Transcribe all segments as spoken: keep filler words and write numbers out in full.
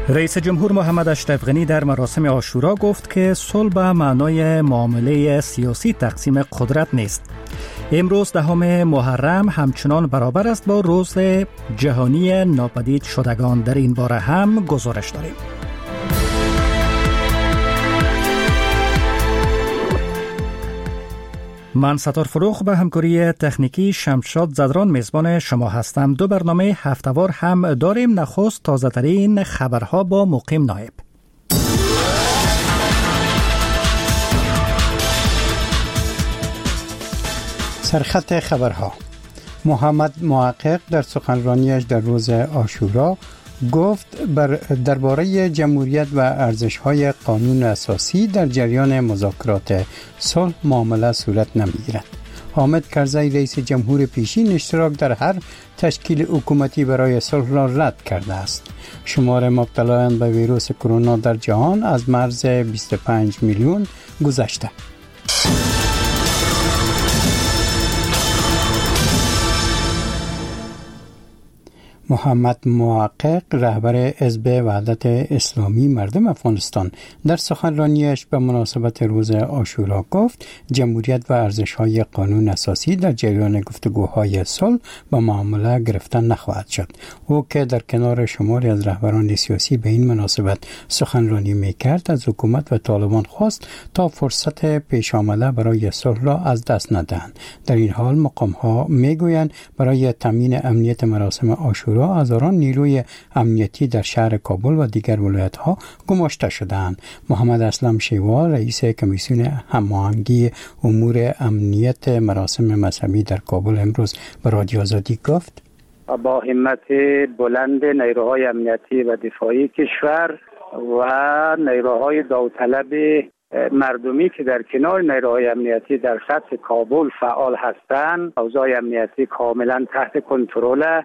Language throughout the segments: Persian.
رئیس جمهور محمد اشرف غنی در مراسم عاشورا گفت که صلح به معنای معامله سیاسی تقسیم قدرت نیست. امروز دهم محرم همچنان برابر است با روز جهانی ناپدید شدگان. در این باره هم گزارش داریم. من ستار فروخ به همکاری تکنیکی شمشاد زدران میزبان شما هستم. دو برنامه هفته‌وار هم داریم. نخست تازه ترین خبرها با مقیم نایب. سرخط خبرها. محمد محقق در سخنرانیش در روز عاشورا گفت بر درباره جمهوریت و ارزش‌های قانون اساسی در جریان مذاکرات صلح معامله صورت نمی‌گیرد. حامد کرزی رئیس جمهور پیشین اشتراک در هر تشکیل حکومتی برای صلح را رد کرده است. شمار مبتلایان به ویروس کرونا در جهان از مرز بیست و پنج میلیون گذشته. محمد محقق رهبر حزب وحدت اسلامی مردم افغانستان در سخنرانیش به مناسبت روز عاشورا گفت جمهوریت و ارزش‌های قانون اساسی در جریان گفتگوهای صلح به معامله گرفتن نخواهد شد. او که در کنار شماری از رهبران سیاسی به این مناسبت سخنرانی می‌کرد از حکومت و طالبان خواست تا فرصت پیش آمده برای صلح را از دست ندهند. در این حال مقام‌ها می‌گویند برای تامین امنیت مراسم عاشورا هزاران نیروی امنیتی در شهر کابل و دیگر ولایت‌ها گماشته شدند. محمد اسلم شیوا رئیس کمیسیون هماهنگی امور امنیت مراسم مذهبی در کابل امروز به رادیو آزادی گفت با همت بلند نیروهای امنیتی و دفاعی کشور و نیروهای داوطلب مردمی که در کنار نیروهای امنیتی در سطح کابل فعال هستند، اوضاع امنیتی کاملا تحت کنترل.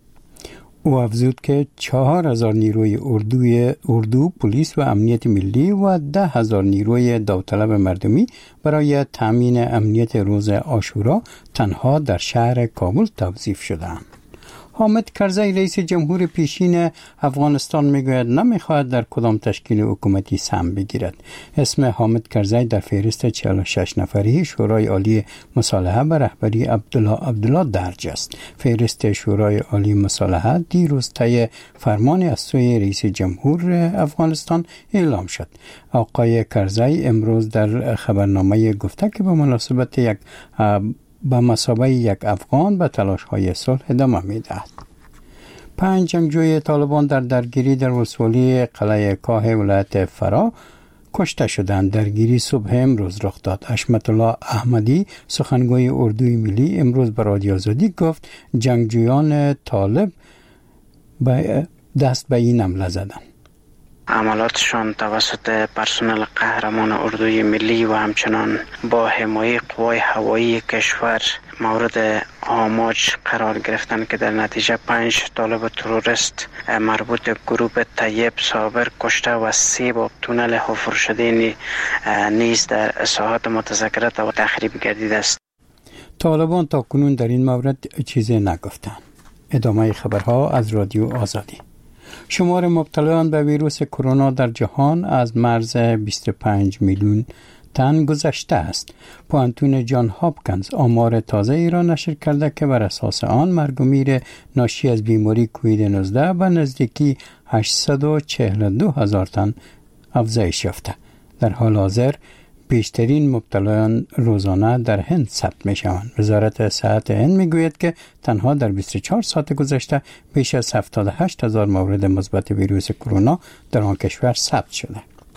او افزود که چهار هزار نیروی اردوی اردو پلیس و امنیت ملی و ده هزار نیروی داوطلب مردمی برای تامین امنیت روز عاشورا تنها در شهر کابل توظیف شدند. حامد کرزی رئیس جمهور پیشین افغانستان میگوید نمیخواهد در کدام تشکیل حکومتی سهم بگیرد. اسم حامد کرزی در فهرست چهل و شش نفره شورای عالی مصالحه به رهبری عبدالله عبدالله درج است. فهرست شورای عالی مصالحه دیروز طی فرمان از سوی رئیس جمهور افغانستان اعلام شد. آقای کرزی امروز در خبرنامه گفته که به مناسبت یک با مثابه یک افغان به تلاش‌های صلح ادامه می‌دهد. پنج جنگجوی طالبان در درگیری در ولسوالی قلعه کاه ولایت فرا کشته شدند. درگیری صبح امروز رخ داد. حشمت الله احمدی سخنگوی اردوی ملی امروز به رادیو آزادی گفت جنگجویان طالب به دست به این حمله زدند. عملاتشان توسط پرسنل قهرمان اردوی ملی و همچنان با حمایت قوای هوایی کشور مورد آماج قرار گرفتند که در نتیجه پنج طالب تروریست مربوط گروه طیب صابر کشته و سه با تونل حفر شده نیز در ساحات متذکرات و تخریب گردیده است. طالبان تا کنون در این مورد چیزی نگفتند. ادامه خبرها از رادیو آزادی. شمار مبتلایان به ویروس کرونا در جهان از مرز بیست و پنج میلیون تن گذشته است. پوانتون جان هاپکینز آمار تازه ای را نشر کرده که بر اساس آن مرگ و میر ناشی از بیماری کووید نوزده به نزدیکی هشتصد و چهل و دو هزار تن افزایش یافته. در حال حاضر بیشترین مبتلایان روزانه در هند ثبت می شوند. وزارت صحت هند می گوید که تنها در بیست و چهار ساعت گذشته بیش از هفتاد و هشت هزار مورد مثبت ویروس کرونا در آن کشور ثبت شده.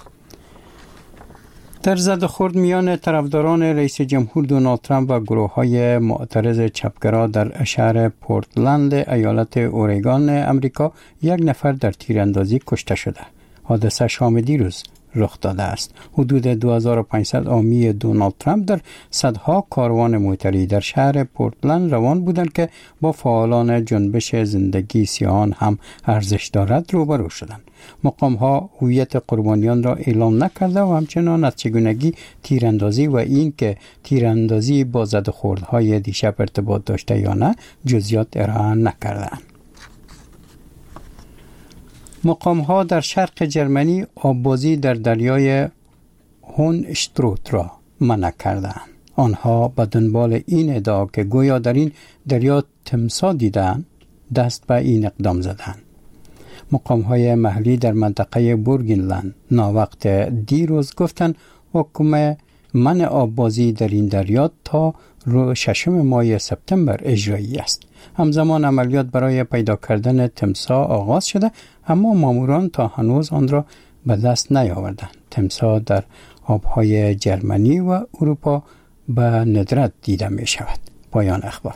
در زد و خورد میان طرفداران رئیس جمهور دونالد ترامپ و گروه‌های معترض چپگرا در شهر پورتلند ایالت اورگان امریکا یک نفر در تیراندازی کشته شده. حادثه شام دیروز رخ داده است. حدود دو هزار و پانصد حامی دونالد ترامپ در صدها کاروان موتری در شهر پورتلند روان بودند که با فعالان جنبش زندگی سیاهان هم ارزش دارد روبرو شدند. مقام‌ها هویت قربانیان را اعلام نکرده و همچنان از چگونگی تیراندازی و این که تیراندازی با زد و خوردهای دیشب ارتباط داشته یا نه جزئیات ارائه نکردند. مقام‌ها در شرق جرمنی آببازی در دریای هونشتروت را منع کردند. آنها به دنبال این ادعا که گویا در این دریا تمساح دیدند دست به این اقدام زدند. مقام‌های محلی در منطقه بورگنلند ناوقت دیروز گفتند حکم منع آببازی در این دریا تا رو ششم ماه سپتامبر اجرایی است. همزمان عملیات برای پیدا کردن تمساح آغاز شده، اما ماموران تا هنوز آن را به دست نیاوردند. تمساح در آبهای جرمنی و اروپا به ندرت دیده می شود. پایان اخبار.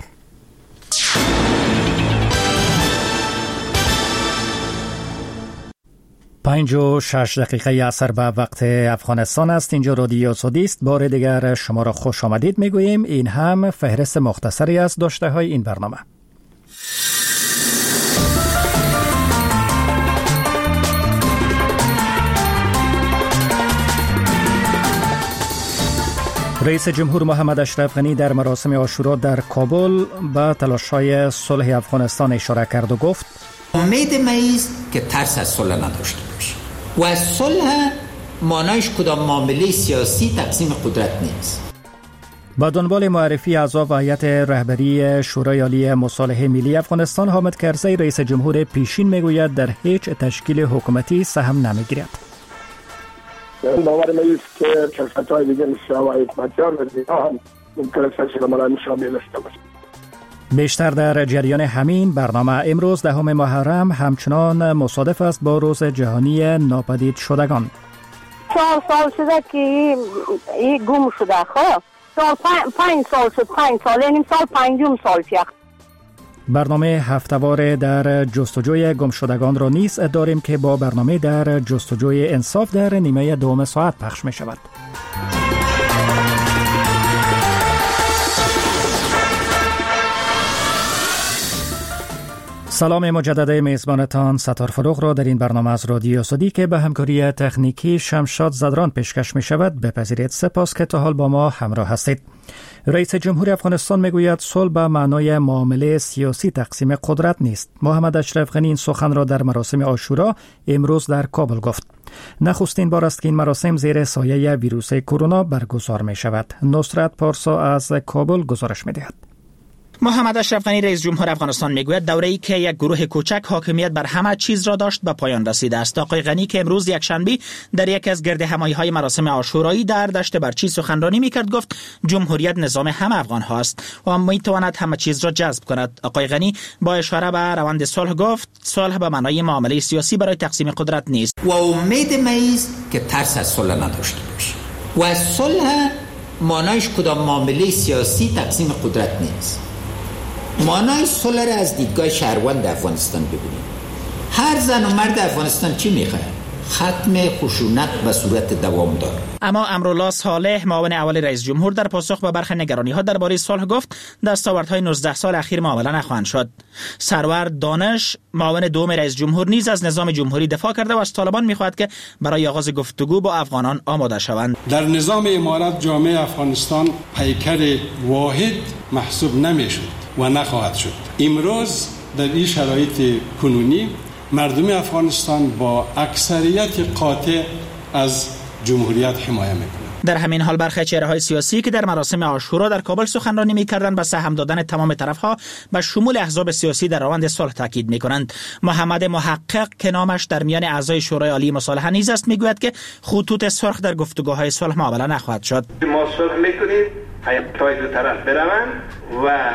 پنج و شش دقیقه اثر به وقت افغانستان است. اینجا رادیو سعودی است. بار دیگر شما را خوش آمدید میگوییم. این هم فهرست مختصری از داشته های این برنامه. رئیس جمهور محمد اشرف غنی در مراسم عاشورا در کابل به تلاش‌های صلح افغانستان اشاره کرد و گفت امید مایست که ترس از صلح نداشته باشه و از صلح معنایش کدام معامله سیاسی تقسیم قدرت نیست. با دنبال معرفی اعضا و هیئت رهبری شورای عالی مصالحه ملی افغانستان، حامد کرزی رئیس جمهور پیشین میگوید در هیچ تشکیل حکومتی سهم نمیگیرد. باور میست که شرکت‌های دیگه مثل هوای حکومتیان و دیگه هم ممکن است تشکیل ملایم شامل داشته باشه. بیشتر در جریان همین برنامه، امروز دهم محرم همچنان مصادف است با روز جهانی ناپدید شدگان. چهار سال شده که این گم شده. خب سال پنج سال شد، پنج سال یعنی سال پنجم سال پیش. برنامه هفته‌وار در جستجوی گمشدگان را نیز داریم که با برنامه در جستجوی انصاف در نیمه دوم ساعت پخش می شود. سلام مجدد میزبانتان ستار فروغ را در این برنامه از رادیو سعودی که به همکاری تکنیکی شمشاد زدران پیشکش می شود بپذیرید. سپاس که تا حال با ما همراه هستید. رئیس جمهور افغانستان میگوید صلح به معنای معامله سیاسی تقسیم قدرت نیست. محمد اشرف غنی این سخن را در مراسم عاشورا امروز در کابل گفت. نخستین بار است که این مراسم زیر سایه ویروس کرونا برگزار می شود. نصرت پارسا از کابل گزارش می دهد. محمد اشرف غنی رئیس جمهور افغانستان میگوید دوره‌ای که یک گروه کوچک حاکمیت بر همه چیز را داشت به پایان رسیده است. آقای غنی که امروز یک شنبه در یکی از گردهمایی‌های مراسم عاشورایی در دشت برچی سخنرانی میکرد گفت جمهوریت نظام همه افغان هاست و میتواند همه چیز را جذب کند. آقای غنی با اشاره به روند صلح گفت صلح به معنای معامله سیاسی برای تقسیم قدرت نیست و امید مایست که ترس از صلح نداشته باشه و از صلح معنایش کدام معامله سیاسی تقسیم قدرت نیست. معنای صلح را از دیدگاه شهروند افغانستان ببینید. هر زن و مرد افغانستان چی میخواد؟ ختم خشونت به صورت دوامدار. اما امرالله صالح معاون اول رئیس جمهور در پاسخ به برخی نگرانی‌ها درباره صلح گفت دستاوردهای نوزده سال اخیر معامله نخواهند شد. سرور دانش معاون دوم رئیس جمهور نیز از نظام جمهوری دفاع کرده و از طالبان می‌خواهد که برای آغاز گفتگو با افغانان آماده شوند. در نظام امارت جامعه افغانستان پیکر واحد محسوب نمی‌شد و نخواهد شد. امروز در این شرایط کنونی مردم افغانستان با اکثریت قاطع از جمهوریت حمایت میکنند. در همین حال برخی چهره‌های سیاسی که در مراسم عاشورا در کابل سخنرانی می‌کردند به سهم دادن تمام طرف‌ها به شمول احزاب سیاسی در روند صلح تاکید می‌کنند. محمد محقق که نامش در میان اعضای شورای عالی مصالحه نیز است میگوید که خطوط سرخ در گفتگوهای صلح معامله نخواهد شد. ما صلح می‌کنیم هیئت‌های دو طرف بروند و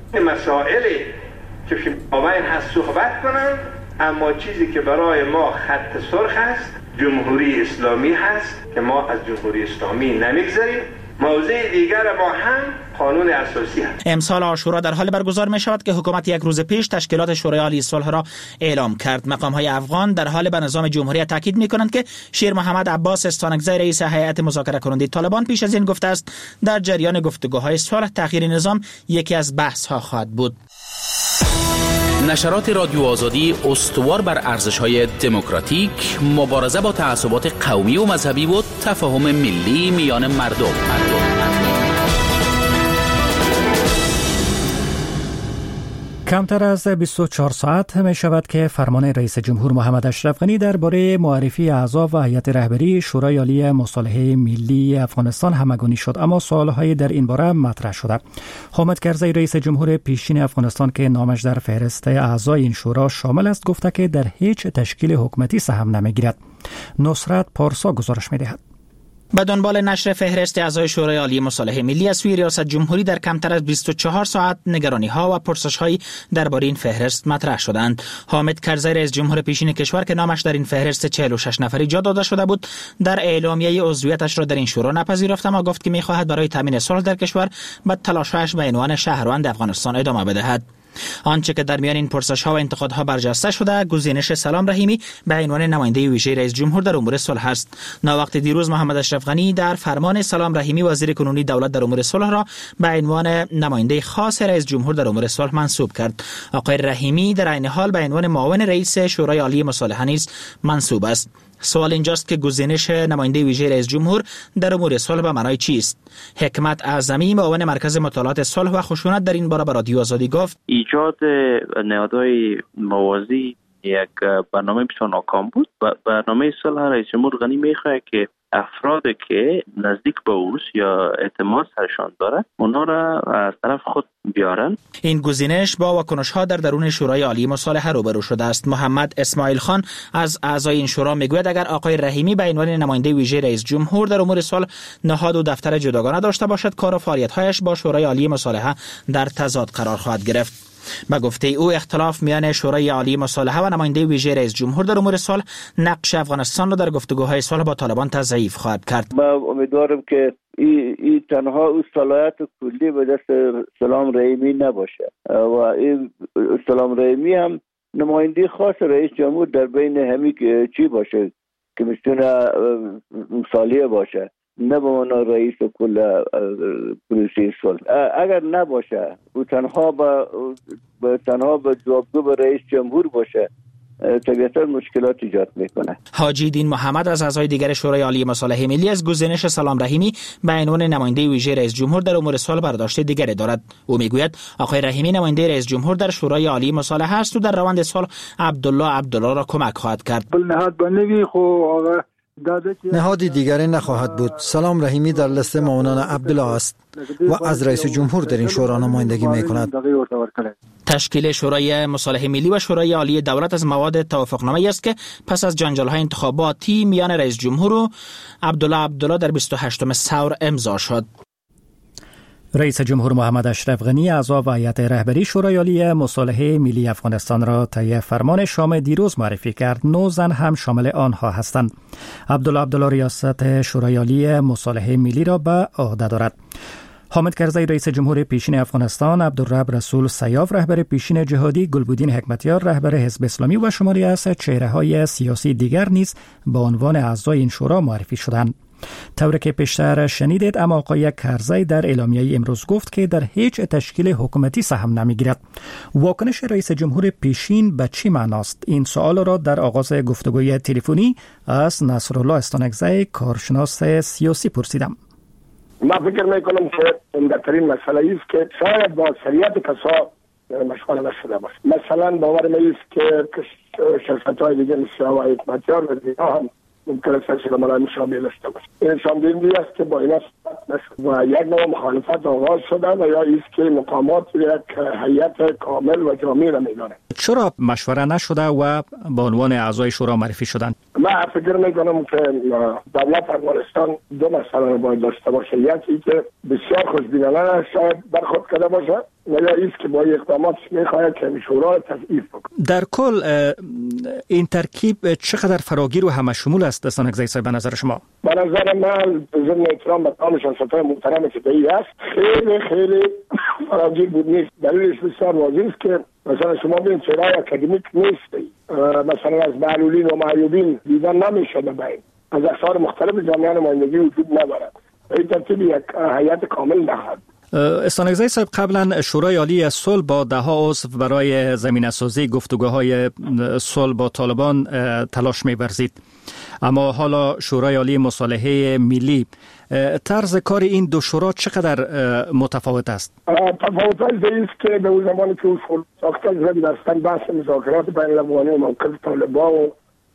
مسائلی که مابین هست صحبت کنند، اما چیزی که برای ما خط سرخ است جمهوری اسلامی هست که ما از جمهوری اسلامی نمیگذریم. موضوع دیگر ما هم قانون اساسی هست. امسال عاشورا در حال برگزار می شود که حکومت یک روز پیش تشکیلات شورای عالی صلح را اعلام کرد. مقام‌های افغان در حال به نظام جمهوری تاکید می کنند که شیر محمد عباس استانکزی رئیس هیئت مذاکره کننده طالبان پیش از این گفته است در جریان گفتگوهای صلح تغییر نظام یکی از بحث ها خواهد بود. نشرات رادیو آزادی استوار بر ارزش‌های دموکراتیک، مبارزه با تعصبات قومی و مذهبی و تفاهم ملی میان مردم. کمتر از بیست و چهار ساعت می شود که فرمان رئیس جمهور محمد اشرف غنی درباره معرفی اعضا و هیئت رهبری شورای عالی مصالحه ملی افغانستان همگانی شد، اما سوالهای در این باره مطرح شده. حامد کرزی رئیس جمهور پیشین افغانستان که نامش در فهرست اعضای این شورا شامل است گفته که در هیچ تشکیل حکومتی سهم نمیگیرد. نصرت پارسا گزارش می‌دهد. به دنبال نشر فهرست اعضای شورای عالی مصالحه ملی از سوی ریاست جمهوری در کمتر از بیست و چهار ساعت نگرانی‌ها و پرسش‌های درباره این فهرست مطرح شدند. حامد کرزی رئیس جمهور پیشین کشور که نامش در این فهرست چهل و شش نفری جا داده شده بود، در اعلامیه عضویتش را در این شورا نپذیرفت، اما گفت که می‌خواهد برای تامین صلح در کشور به تلاش‌هایش به عنوان شهروند افغانستان ادامه بدهد. آنچه که در میان این پرسش‌ها و انتقادها برجسته شده، گزینش سلام رحیمی به عنوان نماینده ویژه رئیس جمهور در امور صلح است. ناوقت دیروز محمد اشرف غنی در فرمان سلام رحیمی وزیر کنونی دولت در امور صلح را به عنوان نماینده خاص رئیس جمهور در امور صلح منصوب کرد. آقای رحیمی در عین حال به عنوان معاون رئیس شورای عالی مصالحه نیز منصوب است. سوال اینجاست که گزینش نماینده ویژه رئیس جمهور در امور صلح به معنای چیست؟ حکمت اعظمی معاون مرکز مطالعات صلح و خشونت در این باره به رادیو آزادی گفت ایجاد نهادهای موازی یک برنامه بسیار ناکام بود. برنامه صلح رئیس جمهور غنی میخواهد که افرادی که نزدیک به اوست یا اعتماد سرشان داره اونا را از طرف خود بیارن. این گزینش با واکنش‌ها در درون شورای عالی مصالحه روبرو شده است. محمد اسماعیل خان از اعضای این شورا میگوید اگر آقای رحیمی به عنوان نماینده ویژه رئیس جمهور در امور صلح نهاد و دفتر جداگانه داشته باشد، کار و فعالیت‌هایش با شورای عالی مصالحه در تضاد قرار خواهد گرفت. به گفته او اختلاف میان شورای عالی مصالحه و نماینده ویژه رئیس جمهور در امور صلح نقش افغانستان را در گفتگوهای صلح با طالبان تضعیف خواهد کرد. من امیدوارم که این ای تنها او صلاحیت کلی به دست سلام رحیمی نباشه و این سلام رحیمی هم نماینده خاص رئیس جمهور در بین همی چی باشه که میتونه مصالحه باشه، نه به عنوان رئیس کل پلیسی صلح. اگر نباشه او تنها به تنها به جوابگو به رئیس جمهور باشه، طبیعتا مشکلات ایجاد میکنه. حاجی دین محمد از اعضای دیگر شورای عالی مصالحه ملی از گزینش سلام رحیمی به عنوان نماینده ویژه رئیس جمهور در امور صلح برداشت دیگری دارد. او میگوید آقای رحیمی نماینده رئیس جمهور در شورای عالی مصالحه است و در روند صلح عبدالله عبدالله را کمک خواهد کرد. نهاد بنوی خو آقا نهادی دیگری نخواهد بود. سلام رحیمی در لیست معاونان عبدالله است و از رئیس جمهور در این شورا نمایندگی میکند. تشکیل شورای مصالحه ملی و شورای عالی دولت از مواد توافقنامه است که پس از جنجال‌های انتخاباتی میان رئیس جمهور و عبدالله عبدالله در بیست و هشتم ثور امضا شد. رئیس جمهور محمد اشرف غنی اعضا و هیئت رهبری شورای عالی مصالحه ملی افغانستان را طی فرمان شام دیروز معرفی کرد. نه زن هم شامل آنها هستند. عبدالله عبدالله ریاست شورای عالی مصالحه ملی را به عهده دارد. حامد کرزی رئیس جمهور پیشین افغانستان، عبدالرب رسول سیاف رهبر پیشین جهادی، گلبودین حکمتیار رهبر حزب اسلامی و شماری از چهره‌های سیاسی دیگر نیز به عنوان اعضای این شورا معرفی شدند. طوری که پیشتر شنیدید، اما آقای کرزی در اعلامیه امروز گفت که در هیچ تشکیل حکومتی سهم نمیگیرد. واکنش رئیس جمهور پیشین به چی معناست؟ این سوال را در آغاز گفتگوی تلفنی از نصرالله استانکزی کارشناس سیاسی پرسیدم. من فکر میکنم که عمده‌ترین مسئله است که شاید با اکثریت کسا مشغول نشده باشه. مثلا باور میست که شرکت‌های دیگه مثل آقای حکمتیار و دیگه هم ممکن است که ملایم شامل داشته باشه. این شامل است که با اینا نشد و یک نوع مخالفت آغاز شده و یا است که مقامات یک هیئت کامل و جامع را میدانند. چرا مشوره نشده و به عنوان اعضای شورا معرفی شدند؟ من فکر میکنم که دولت افغانستان دو مسئله را باید داشته باشه. یکی که بسیار خوشبینانه شاید برخورد کرده باشه و یا ایست که با اقدامات میخواهد که شورا تضعیف بکنه. در کل این ترکیب چقدر فراگیر و همه شمول است استانکزی صاحب به نظر شما؟ به نظر من ضمن احترام به تمام شخصیت‌های محترم که این است خیلی خیلی فراگیر بود نیست. دلیلش بسیار واضح است که مثلا شما ببینید چهره‌های اکادمیک نیست. مثلا از معلولین و معیوبین دیدن نمی‌شده باید. از اقشار مختلف جامعه نمایندگی وجود ندارد. این ترتیب یک هیئت کامل نخواهد. استانگزی صاحب، قبلا شورای عالی صلح با ده ها عضو برای زمینه‌سازی گفتگوهای صلح با طالبان تلاش می‌ورزید، اما حالا شورای عالی مصالحه ملی، طرز کار این دو شورا چقدر متفاوت است؟ تفاوت است که به اون زمانی که اصول ساختن زدی دستن بحث مذاکرات بین المللی و موقف طالبان و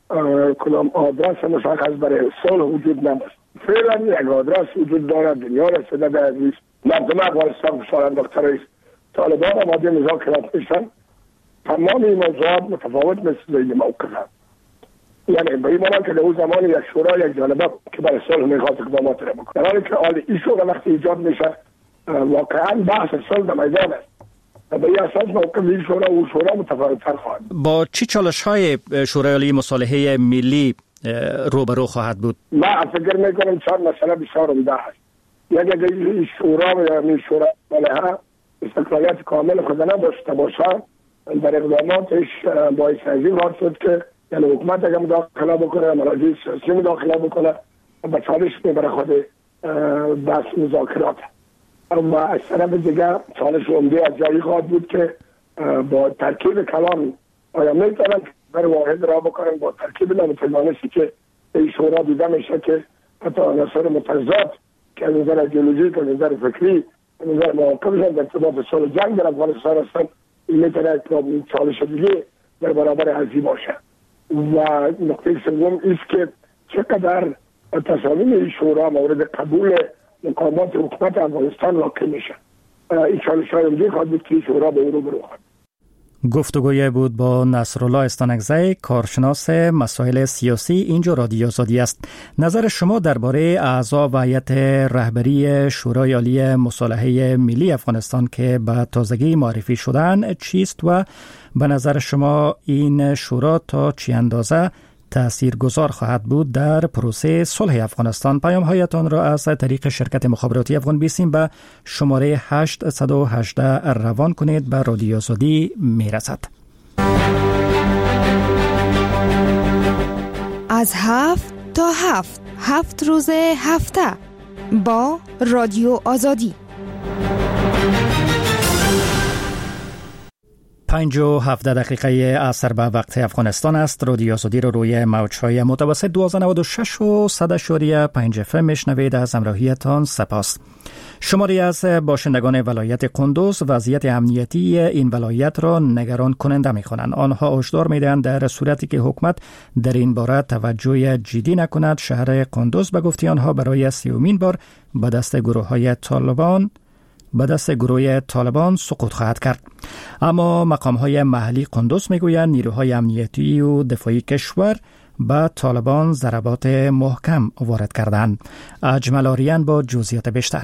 کدام آدرس مشخص برای صلح وجود نداشت. فعلا یک آدرس وجود دارد، دنیا رسیده به ازیز مردم افغانستان فشار انداخته رئیس طالبان آماده مذاکرات میشن. تمام این موضوعات متفاوت مثل این موقف هست، یعنی به این معنی که در اون زمان یک شورا یک جانبه که برای صلح میخواد اقدامات را بکنه، در حالی که حال این شورا وقتی ایجاد میشه واقعا بحث صلح در میدان است. به این اساس موقف این شورا و شورا متفاوت‌تر خواهد. با چی چالش‌های شورای عالی مصالحه ملی روبرو خواهد بود؟ من فکر میکنم چهار مسئله بسیار عمده است. یک این شورا و این شورا مصالحه استقلالیت کامل خود نداشته باشه، در اقداماتش باعث از این حال شد که یعنی حکومت اگر مداخله بکنه، مراجع سیاسی مداخله بکنه، به چالش میبره خود بحث مذاکرات. و از طرف دیگر چالش عمده از جایی خواهد بود که با ترکیب کلام آیا میتونن بر واحد را بکنن، با ترکیب نامتوانستی که این شورا دیده میشه که حتی عناصر متضاد که از نظر ایدئولوژیک، از نظر فکری، از نظر مواقفشان در ارتباط صلح جنگ در افغانستان هستن، این میتونه چالش دیگه در برابر ازی باشه. و نقطه سوم است که چقدر تصامیم این شورا مورد قبول مقامات حکومت افغانستان واقع میشه. این چالش های عمده خواهد بود که این شورا به او رو بروخد. گفتگوی بود با نصرالله استانگزی، کارشناس مسائل سیاسی. اینجا رادیو آزادی است. نظر شما درباره اعضا و هیئت رهبری شورای عالی مصالحه ملی افغانستان که به تازگی معرفی شدن چیست و به نظر شما این شورا تا چه اندازه تاثیرگذار خواهد بود در پروسه صلح افغانستان؟ پیام هایتان را از طریق شرکت مخابراتی افغان بیسیم به شماره هشت یک هشت روان کنید. به رادیو آزادی میرسد. از هفت تا هفت هفت روز هفته با رادیو آزادی. پنج و هفده دقیقه عصر به وقت افغانستان است. رادیو آزادی رو روی موج‌های متوسط دوازده نود و شش و صد اشاریه پنج اف ام میشنوید. از همراهیتان سپاس. شماری از باشندگان ولایت قندوز وضعیت امنیتی این ولایت را نگران کننده می‌خوانند. آنها هشدار می‌دهند در صورتی که حکومت در این باره توجه جدی نکند، شهر قندوز به گفته آنها برای سیومین بار به دست گروه‌های طالبان به دست گروه طالبان سقوط خواهد کرد. اما مقام‌های محلی قندوز میگویند نیروهای امنیتی و دفاعی کشور به طالبان ضربات محکم وارد کردند. اجمل آریان با جزئیات بیشتر.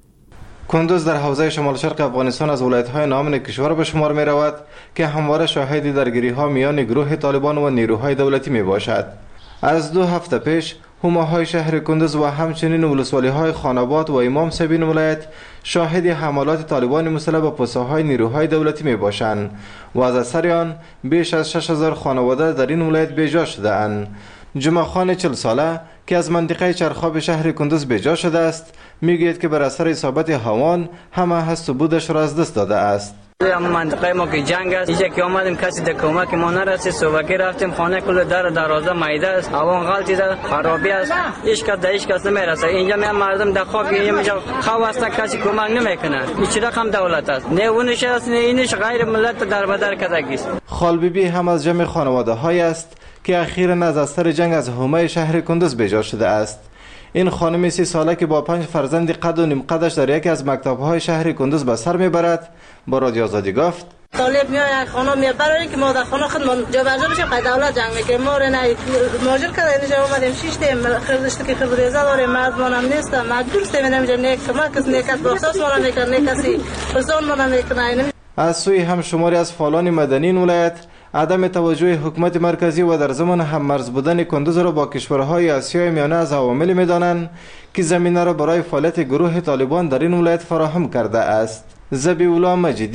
قندوز در حوزه شمال شرق افغانستان از ولایت‌های ناامن کشور به شمار می رود که همواره شاهد درگیری‌ها میان گروه طالبان و نیروهای دولتی می باشد. از دو هفته پیش حومه‌های شهر قندوز و همچنین ولسوالی‌های خاناباد و امام صاحبین ولایت شاهد حملات طالبان مسلح به پوسته‌های نیروهای دولتی میباشند و از اثر آن بیش از شش هزار خانواده در این ولایت بیجا شده‌اند. جمعه خان چهل ساله که از منطقه چرخاب شهر قندوز بیجا شده است میگوید که بر اثر اصابت هوان همه هست و بودش را از دست داده است. در منطقه ما که جنگ است، اینجا که آمدیم کسی در کمک ما نرسید، صبحی رفتیم خانه کل در دروازه میده است، هوا غلطی است، خرابی است، هیچ کس در هیچ کس نمیرسه. اینجا میان مردم در خواب اینجا خواب هستن، کسی کمک نمیکنه. این چه رقم دولت است؟ نه اونش است نه اینش، غیر ملت در بدر کدگی است. خال بی بی هم از جمع خانواده های است که اخیراً از اثر جنگ از حومه شهر قندوز بیجا شده است. این خانم سی ساله که با پنج فرزند قد و نیم قدش در یکی از مکتب‌های شهر قندوز به سر میبرد با رادیو آزادی گفت: طالب میاد خانه میبره که ما در خانه خود جا بجا بشیم، قد دولت جنگ میکنه. ما رو نه ماجر کرده اینجا اومدیم شش تیم خردشت که خردریزه داره، مردمانم نیست، مجبور استیم اینجا نیک کمک کس نیکت بخصاص ما نمیکنه، نه کسی پرسان ما نمیکنه. از سوی هم شماری از فعالان مدنی این ولایت عدم توجه حکومت مرکزی و در زمان هم مرز بودن قندوز را با کشورهای آسیای میانه از عواملی میدانند که زمینه را برای فعالیت گروه طالبان در این ولایت فراهم کرده است. ذبیح الله مجیدی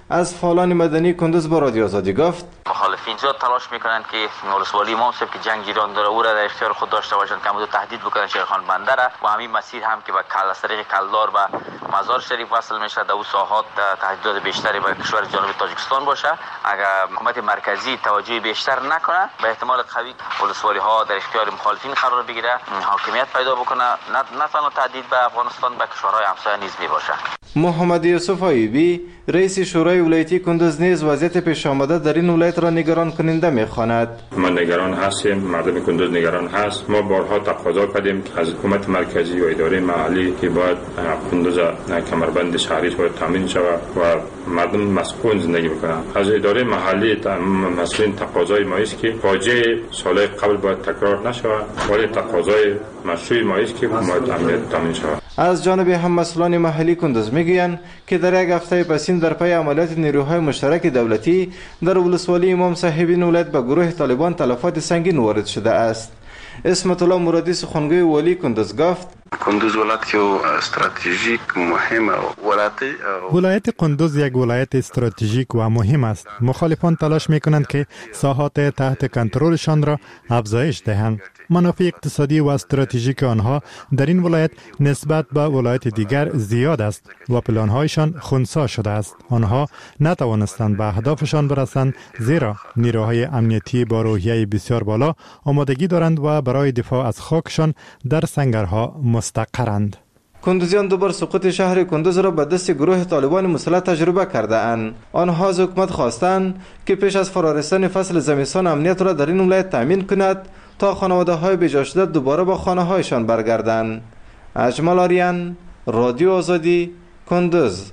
از فعالان مدنی کندوز با رادیو آزادی گفت مخالفین زیاد تلاش میکنند که ولسوالی امام صاحب که جنگ ایران داره او را در اختیار خود داشته باشند که امروز تهدید بکنند شیرخان بندر و همین مسیر هم که به کل از طریق کلدار و مزار شریف وصل میشه در اون ساحات تهدیدات بیشتری به کشور جنوبی تاجیکستان باشه. اگر حکومت مرکزی توجه بیشتر نکنه به احتمال قوی ولسوالی ها در اختیار مخالفین قرار بگیره، حاکمیت پیدا بکنه، نه نه تنها تهدید به افغانستان به کشورهای همسایه نیز میباشه. محمد یوسف ایوبی رئیس شورای ولایتی کندوز نیز وضعیت پیش آمده در این ولایت را نگران کننده می‌خواند. ما نگران هستیم، مردم کندوز نگران هست. ما بارها تقاضا کردیم از حکومت مرکزی و اداره محلی که باید کندوز کمربند شهری باید تامین شود و مردم مسکون زندگی بکنند. از اداره محلی مسئولین تقاضای ما است که فاجعه سال قبل باید تکرار نشود، ولی تقاضای مشروع ما است که باید امنیت تامین شود. از جانب هم مسئولان محلی کندوز میگویند که در یک هفته پسین در پی عملیات نیروهای مشترک دولتی در ولسوالی امام صاحب این ولایت به گروه طالبان تلفات سنگین وارد شده است. اسمت الله مرادی سخنگوی والی کندوز گفت کندوز ولایت یو استراتژیک مهم ولایت ولایت کندوز یک ولایت استراتژیک و مهم است. مخالفان تلاش میکنند که ساحات تحت کنترلشان را افزایش دهند. منافع اقتصادی و استراتژیک آنها در این ولایت نسبت به ولایت دیگر زیاد است و پلان‌هایشان خنثی شده است. آنها نتوانستند به اهدافشان برسند زیرا نیروهای امنیتی با روحیه بسیار بالا آمادگی دارند و برای دفاع از خاکشان در سنگرها مستقرند. کندوزیان دوبار سقوط شهر کندوز را به دست گروه طالبان مسلح تجربه کرده اند. آنها از حکومت خواستند که پیش از فرارسیدن فصل زمستان امنیت را در این ولایت تامین کند تا خانواده های بیجا شده دوباره با خانه هایشان برگردند. اجمل آریان، رادیو آزادی، کندوز.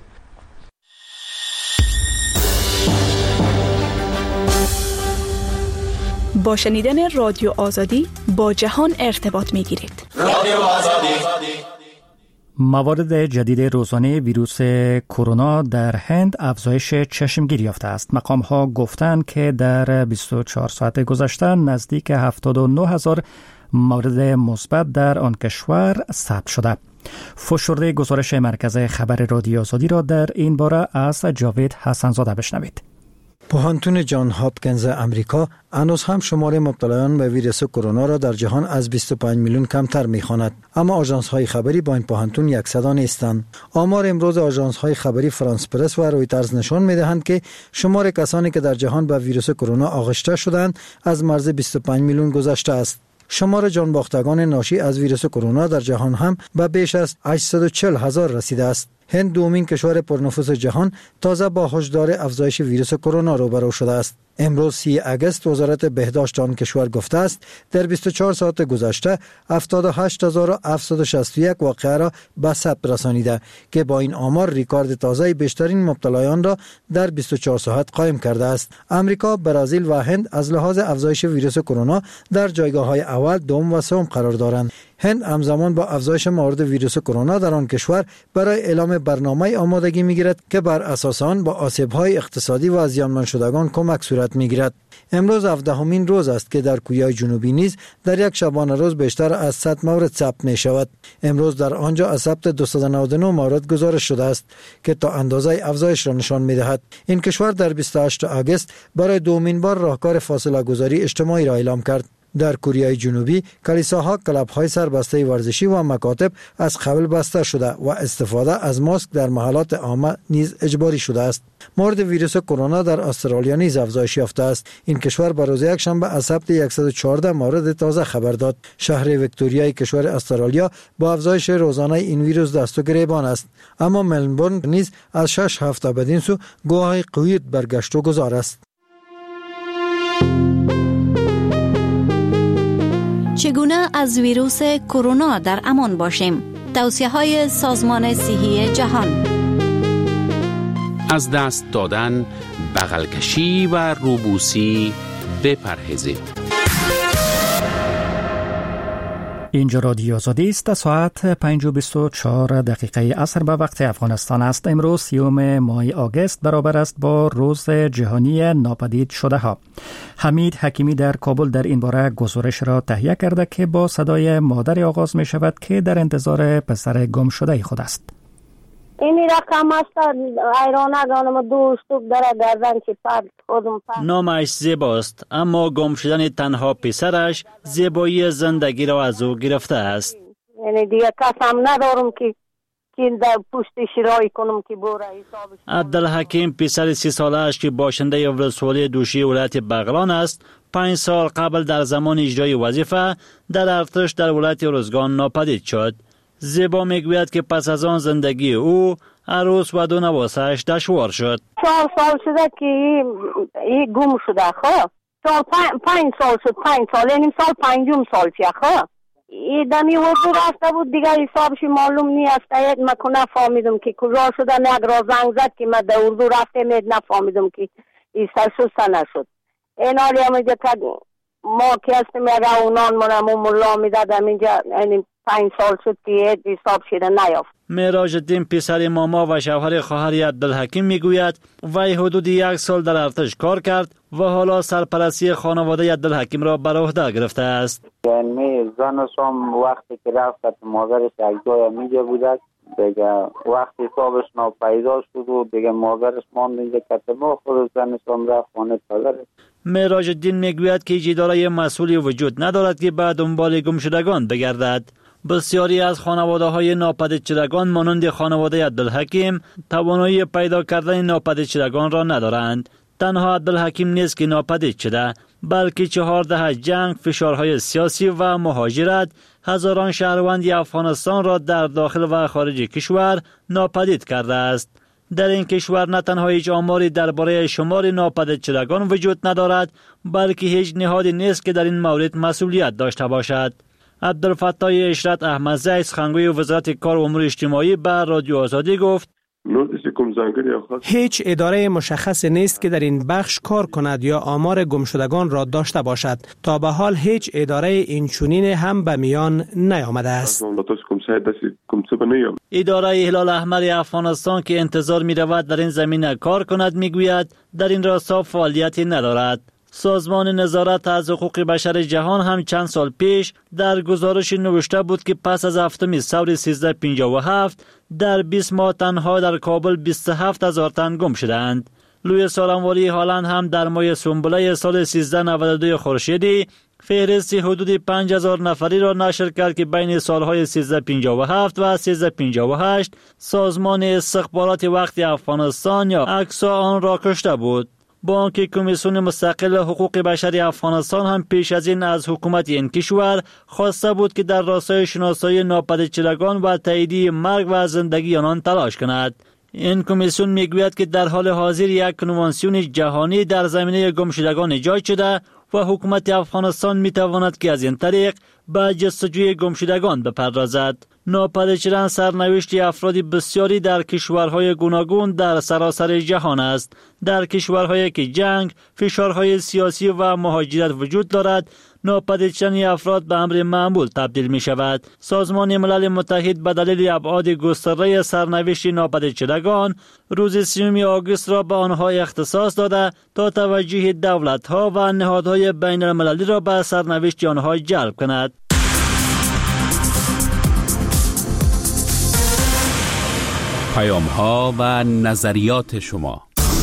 با شنیدن رادیو آزادی با جهان ارتباط می گیرید. رادیو آزادی. موارد جدید روزانه ویروس کرونا در هند افزایش چشمگیر یافته است. مقام ها گفتند که در بیست و چهار ساعت گذشته نزدیک هفتاد و نه هزار مورد مثبت در آن کشور ثبت شده. فشرده گزارش مرکز خبر رادیو آزادی را در این باره از جاوید حسنزاده بشنوید. پوهنتون جان هاپکینز امریکا هنوز هم شمار مبتلایان به ویروس کرونا را در جهان از بیست و پنج میلیون کمتر می‌خواند، اما آژانس‌های خبری با این پوهنتون یک صدا نیستند. آمار امروز آژانس‌های خبری فرانس پرس و رویترز نشان می‌دهند که شمار کسانی که در جهان به ویروس کرونا آغشته شدند از مرز بیست و پنج میلیون گذشته است. شمار جانباختگان ناشی از ویروس کرونا در جهان هم به بیش از هشتصد و چهل هزار رسیده است. هند دومین کشور پرنفوذ جهان تازه با هشدار افزایش ویروس کرونا روبرو شده است. امروز سی اگست وزارت بهداشت آن کشور گفته است در بیست و چهار ساعت گذشته هفتاد و هشت هزار و هفتصد و شصت و یک واقعه را به ثبت رسانیده که با این آمار ریکارد تازه بیشترین مبتلایان را در بیست و چهار ساعت قایم کرده است. امریکا، برزیل و هند از لحاظ افزایش ویروس کرونا در جایگاه‌های اول، دوم و سوم قرار دارند. هند همزمان با افزایش موارد ویروس کرونا در آن کشور برای اعلام برنامه آمادگی می‌گیرد که بر اساس آن با آسیب‌های اقتصادی و زیانمند شدگان کمک صورت می‌گیرد. امروز هفدهمین روز است که در کره جنوبی نیز در یک شبانه روز بیشتر از صد مورد ثبت می‌شود. امروز در آنجا از ثبت دویست و نود و نه مورد گزارش شده است که تا اندازه افزایش را نشان می‌دهد. این کشور در بیست و هشت آگوست برای دومین بار راهکار فاصله گذاری اجتماعی را اعلام کرد. در کره جنوبی کلیساها، کلب‌های سربسته ورزشی و مکاتب از قبل بسته شده و استفاده از ماسک در محلات عامه نیز اجباری شده است. مورد ویروس کرونا در استرالیا نیز افزایش یافته است. این کشور بر روز یکشنبه از ثبت صد و چهارده مورد تازه خبر داد. شهر ویکتوریای کشور استرالیا با افزایش روزانه این ویروس دست و گریبان است، اما ملبورن نیز از شش هفته بدین سو گواهی قوی برگشت و گذار است. چگونه از ویروس کرونا در امان باشیم؟ توصیه‌های سازمان صحی جهان. از دست دادن، بغل کشی و روبوسی بپرهیزید. اینجا رادیو آزادی است. ساعت پنج و بیست و چهار دقیقه عصر به وقت افغانستان است. امروز سیوم ماه آگوست برابر است با روز جهانی ناپدید شده ها. حمید حکیمی در کابل در این باره گزارش را تهیه کرده که با صدای مادر آغاز می شود که در انتظار پسر گم شده خود است. این رقم است ایرانه گانم دو اشتوک داره گردن که پرد خودم پرد. نامش زیباست اما گم شدن تنها پسرش زیبایی زندگی را از او گرفته است. یعنی دیگه کسم ندارم که که در پشت شرای کنم که بوره حسابش. عبدالحکیم پسر سی ساله اش که باشنده ولسوالی دوشی ولایت بغلان است، پنج سال قبل در زمان اجرای وظیفه در ارتش در ولایت ارزگان ناپدید شد. زیبا میگوید که پس از آن زندگی او عروس و دو نواسه‌اش دشوار شد. چهار سال شده که این گم شده خب. سال پنج سال شد، پنج سال این سال پنجم سال چه خب. این دمی وضو رفته بود دیگه حسابش معلوم نیست. یک مکنه فهمیدم که کجا شده، یک را زنگ زد که من در اردو رفته مید نفهمیدم که این سرشسته نشد. این حالی هم اینجا که ما که هستیم یک اونان منم ملا میدادم اینجا این پنج سال شد که حساب شده نیافت. معراج الدین پسر ماما و شوهر خواهر عبدالحکیم میگوید وی حدود یک سال در ارتش کار کرد و حالا سرپرستی خانواده عبدالحکیم را بر عهده گرفته است. یعنی زن سام وقتی که رفت مادرش یک جای میجا بودد دیگه وقتی حسابش ناپیدا شد و دیگه مادرش ماند اینجا کتبا خود زن سام رفت خانه پدرش. معراج الدین میگوید که هیچ اداره مسئولی وجود ندارد که به دنبال گمشدگان بگردد. بسیاری از خانواده های ناپدید شدگان مانند خانواده عبدالحکیم توانایی پیدا کردن ناپدید شدگان را ندارند. تنها عبدالحکیم نیست که ناپدید شده، بلکه چهار دهه جنگ، فشارهای سیاسی و مهاجرت هزاران شهروند افغانستان را در داخل و خارج کشور ناپدید کرده است. در این کشور نه تنها هیچ آماری درباره شمار ناپدید شدگان وجود ندارد، بلکه هیچ نهادی نیست که در این مورد مسئولیت داشته باشد. عبدالفتاح اشرت احمدزی سخنگوی وزارت کار و امور اجتماعی به رادیو آزادی گفت هیچ اداره مشخص نیست که در این بخش کار کند یا آمار گمشدگان را داشته باشد. تا به حال هیچ اداره اینچنین هم به میان نیامده است. اداره هلال احمر افغانستان که انتظار می رود در این زمینه کار کند میگوید در این راستا فعالیتی ندارد. سازمان نظارت از حقوق بشر جهان هم چند سال پیش در گزارش نوشته بود که پس از هفتم ثور سیزده پنجاه و هفت در بیست ماه تنها در کابل بیست و هفت هزار تن گم شدند. لوی سالنواری هالند هم در ماه سنبله سال سیزده نود و دو خورشیدی فهرست حدود پنج هزار نفری را نشر کرد که بین سالهای سیزده پنجاه و هفت و سیزده پنجاه و هشت سازمان استخبارات وقت افغانستان یا اکسا آن را کشته بود. با آنکه کمیسیون مستقل حقوق بشر افغانستان هم پیش از این از حکومت این کشور خواسته بود که در راستای شناسایی ناپدید شدگان و تاییدی مرگ و زندگی آنان تلاش کند. این کمیسیون میگوید که در حال حاضر یک کنوانسیون جهانی در زمینه گمشدگان ایجاد شده و حکومت افغانستان میتواند که از این طریق به جستجوی گمشدگان بپردازد. ناپدید شدن سرنوشت افرادی بسیاری در کشورهای گوناگون در سراسر جهان است. در کشورهایی که جنگ، فشارهای سیاسی و مهاجرت وجود دارد، ناپدید شدن افراد به امر معمول تبدیل می شود. سازمان ملل متحد به دلیل ابعاد گسترده سرنوشت ناپدید شدگان روز سیوم آگوست را به آنها اختصاص داده تا توجه دولت‌ها و نهادهای بین المللی را به سرنوشت آنها جلب کند. پیام‌ها و نظریات شما.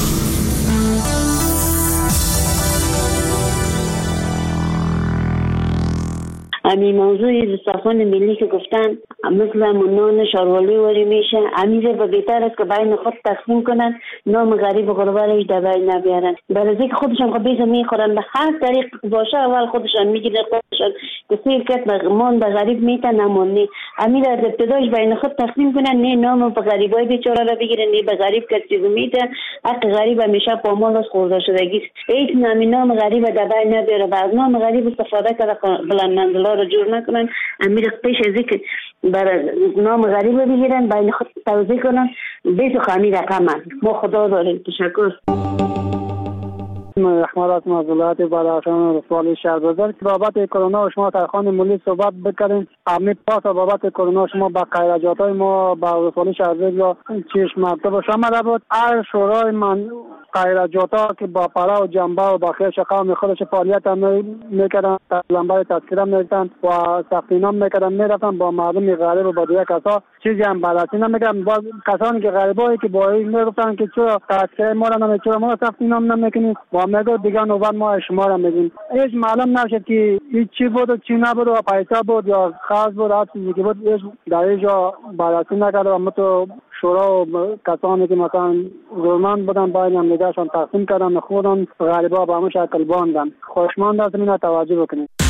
امی موضوع سازمان ملی که گفتن مثل نان شاروالی وری میشه، امیره به بهتر است که بین خود تقسیم کنن، نام غریب و غربا در بین نبیارن. برای اینکه خودشان خبیز میخورن به هر طریق باشه اول خودشان میگیرن، خودشان کسی که مان به غریب میتن نمونی امیر از ابتدایش بین خود تقسیم کنن، نه نام به غریبای بیچاره را بگیرن، نه به غریب کسی چیزو میتن. حق غریب همیشه پامال از خورده شدگی است. هیچ نامی نام غریب در بین نبیاره و از نام غریب استفاده کرده بلند منزلا رو جور نکنن. امیر پیش از اینکه برای نام غریب بگیرن بین خود توضیح کنن بیت و خانی رقم هست. ما خدا داریم. تشکر. احمد از ولایت بدخشان رسوالی شهربازار که بابت کرونا شما در خان ملی صحبت بکنیم. امید پاس بابت کرونا شما با خیرجات های ما با رسوالی شهربازار چشم مرتبه شما بود. هر شورای من غیرجاتا که با پرا و جنبه و با خیش قوم خودش فعالیت هم میکردن، لنبای تذکره میکردن و سختینام میکردن، میرفتن با مردم غریب و با دیگه کسا چیزی هم بررسی نمیکردن. با کسانی که غریبایی که با این میگفتن که چرا تذکره ما را نمیچرا ما سختینام نمیکنیم و میگو دیگه نوبت ما شما را میدیم. هیچ معلوم نشد که این چی بود و چی نبود و پیسه بود یا خاص بود هر چیزی که بود هیچ در اینجا بررسی نکرد و متو شورا و کسانی که مثلا زورمند بودن باید هم نگهشان تقسیم کردن خودان غریبا به همون شکل باندن. خوشمند است اینو توجه بکنید.